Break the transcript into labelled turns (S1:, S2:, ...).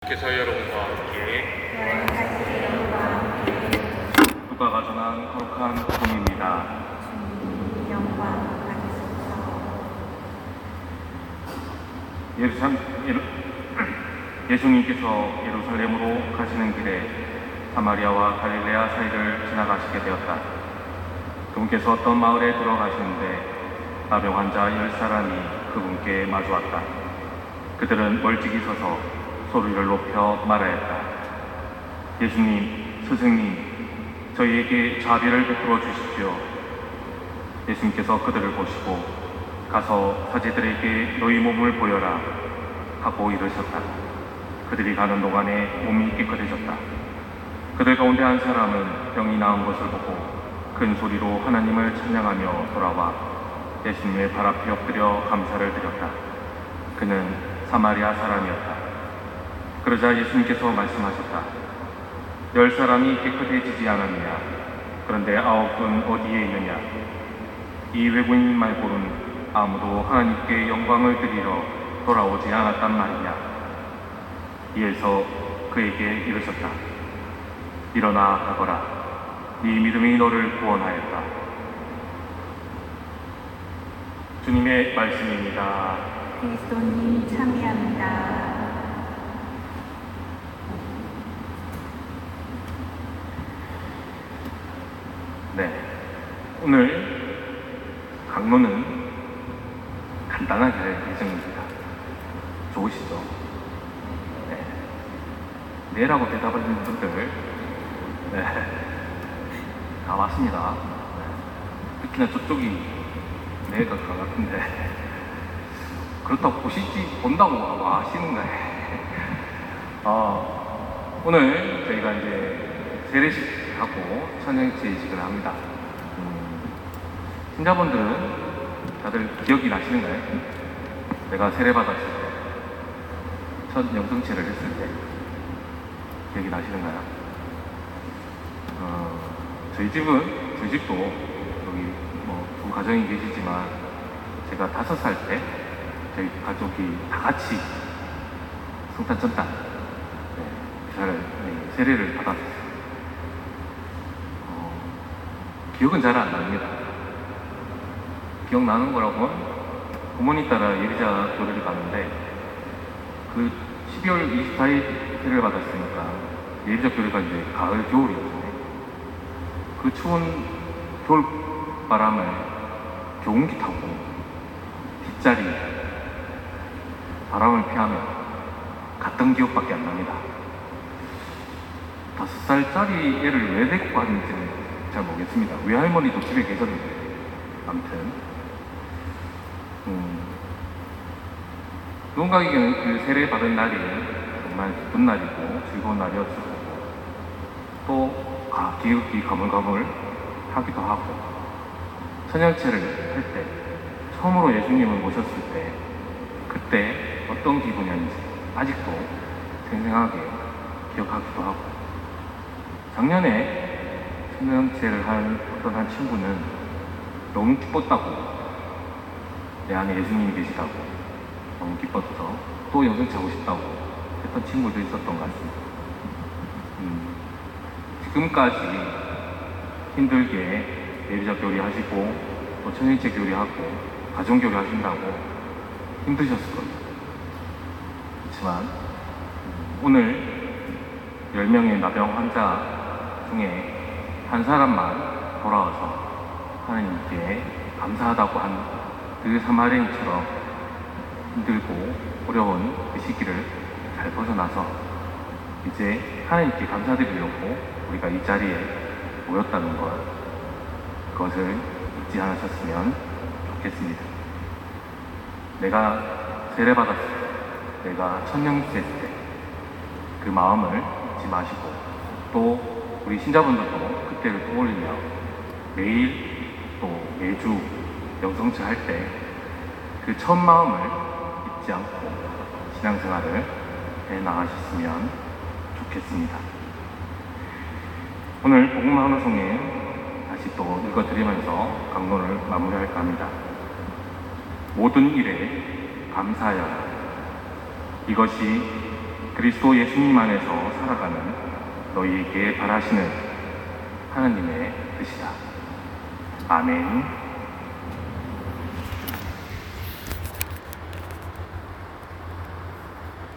S1: 주께서 여러분과 함께
S2: 누가가 전한 거룩한 복음입니다. 예수님께서 예루살렘으로 가시는 길에 사마리아와 갈릴레아 사이를 지나가시게 되었다. 그분께서 어떤 마을에 들어가시는데 나병 환자 10사람이 그분께 마주왔다. 그들은 멀찍이 서서 소리를 높여 말하였다. 예수님, 스승님, 저희에게 자비를 베풀어 주십시오. 예수님께서 그들을 보시고 가서 사제들에게 너희 몸을 보여라 하고 이르셨다. 그들이 가는 동안에 몸이 깨끗해졌다. 그들 가운데 한 사람은 병이 나은 것을 보고 큰 소리로 하나님을 찬양하며 돌아와 예수님의 발 앞에 엎드려 감사를 드렸다. 그는 사마리아 사람이었다. 그러자 예수님께서 말씀하셨다. 10사람이 깨끗해지지 않았느냐? 그런데 9은 어디에 있느냐? 이 외국인 말고는 아무도 하나님께 영광을 드리러 돌아오지 않았단 말이냐? 이에서 그에게 이르셨다. 일어나 가거라. 네 믿음이 너를 구원하였다. 주님의 말씀입니다.
S3: 그리스도님 참여합니다.
S2: 네, 오늘 강론은 간단하게 할 예정입니다. 좋으시죠? 네. 네라고 대답하시는 분들, 네, 다 맞습니다. 네. 특히나 저쪽이 네가 것 같은데 그렇다고 본다고 하시는 거예요. 오늘 저희가 이제 세례식 하고 천연체식을 합니다. 신자분들은 다들 기억이 나시는가요? 내가 세례받았을 때, 첫 영성체를 했을 때 기억이 나시는가요? 저희 집도 여기 두 가정이 계시지만 제가 5살 때 저희 가족이 다 같이 성탄 전날 세례를 받았어요. 기억은 잘 안 납니다. 기억나는 거라고는 부모님 따라 예비자 교회를 갔는데 그 12월 24일 세례를 받았으니까 예비자 교회가 이제 가을, 겨울이었는데 그 추운 겨울 바람을 교훈기 타고 뒷자리 바람을 피하며 갔던 기억밖에 안 납니다. 5살짜리 애를 왜 데리고 갔는지는 잘 모르겠습니다. 외할머니도 집에 계셨는데 아무튼 누군가에게는 그 세례 받은 날이 정말 기쁜 날이고 즐거운 날이었을 거고 또 기억이 가물가물 하기도 하고 천연체를 할 때 처음으로 예수님을 모셨을 때 그때 어떤 기분이었는지 아직도 생생하게 기억하기도 하고 작년에 천연체를 한 어떤 한 친구는 너무 기뻤다고 내 안에 예수님이 계시다고 너무 기뻤어 또 영성체 하고 싶다고 했던 친구도 있었던 것 같습니다. 지금까지 힘들게 예비자 교리 하시고 또 천연체 교리 하고 가정 교리 하신다고 힘드셨을 겁니다. 그렇지만 오늘 10명의 나병 환자 중에 한 사람만 돌아와서 하나님께 감사하다고 한 그 사마리아인처럼 힘들고 어려운 그 시기를 잘 벗어나서 이제 하나님께 감사드리려고 우리가 이 자리에 모였다는 것, 그것을 잊지 않으셨으면 좋겠습니다. 내가 세례받았을 때, 내가 천년째 했을 때 그 마음을 잊지 마시고 또 우리 신자분들도 그때를 떠올리며 매일 또 매주 영성체 할 때 그 첫 마음을 잊지 않고 신앙생활을 해 나가셨으면 좋겠습니다. 오늘 복음 하나송에 다시 또 읽어드리면서 강론을 마무리할까 합니다. 모든 일에 감사하여라. 이것이 그리스도 예수님 안에서 살아가는 너희에게 바라시는 하나님의 뜻이다. 아멘.